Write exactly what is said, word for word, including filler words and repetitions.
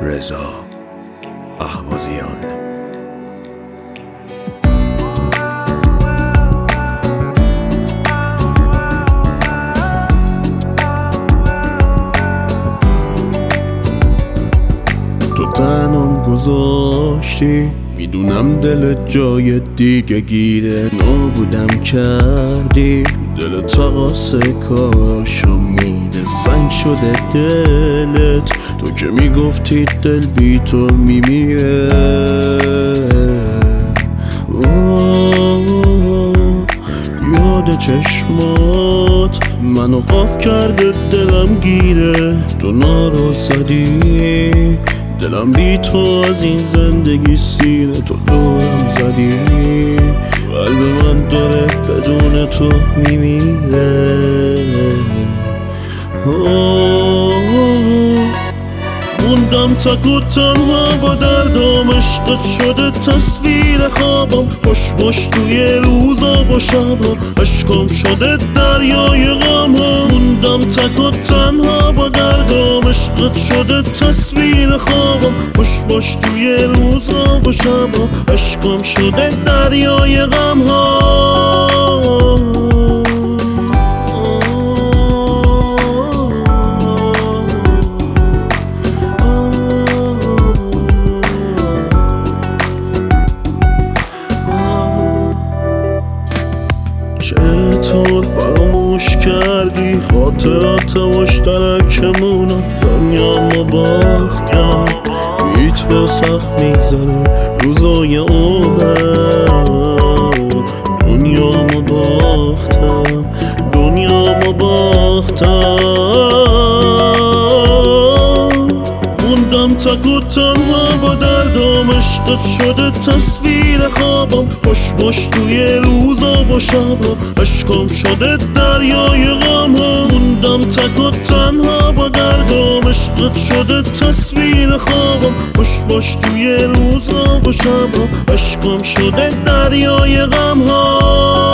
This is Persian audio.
رضا اهوازیان. تو تنم گذاشتی، میدونم دلت جای دیگه گیره، نابودم کردی دل تقاسه کاراشو میده، سنگ شده دلت تو که میگفتی دل بی تو میمیره. یاد چشمات منو قاف کرده دلم گیره، تو نارو زدی دلم بی تو از این زندگی سیره، تو دورم زدی قلب من داره بدون تو میمیره. موندم تک و تنها با دردام، عشقت شده تصویر خوابم، خوش باش توی روزا و شبم، عشقم شده دریای غم ها. موندم تک و تنها با دردام، عشقت شده تصویر خوابم، خوش باش توی روزا و شبم، عشقم شده دریای غم ها. چطور فراموش کردی خاطرات مشترکمونو، دنیامو باختم بی تو سخت میگذره روزای عمرم، دنیامو باختم دنیامو باختم. موندم تک و تنها با دردام، عشقت شده تصویر خوابم، خوش باش توی روزا و شبم، عشقم شده دریای غم ها. موندم تک و تنها با دردام، عشقت شده تصویر خوابم، خوش باش توی روزا و شبم، عشقم شده دریای غم ها.